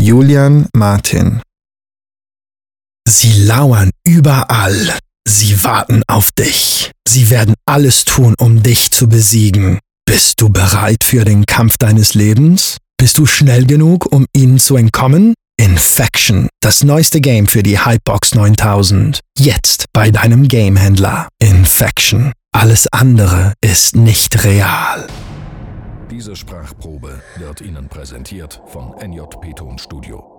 Julian Martin. Sie lauern überall. Sie warten auf dich. Sie werden alles tun, um dich zu besiegen. Bist du bereit für den Kampf deines Lebens? Bist du schnell genug, um ihnen zu entkommen? Infection, das neueste Game für die Hypebox 9000. Jetzt bei deinem Gamehändler. Infection. Alles andere ist nicht real. Diese Sprachprobe wird Ihnen präsentiert von NJP Tonstudio.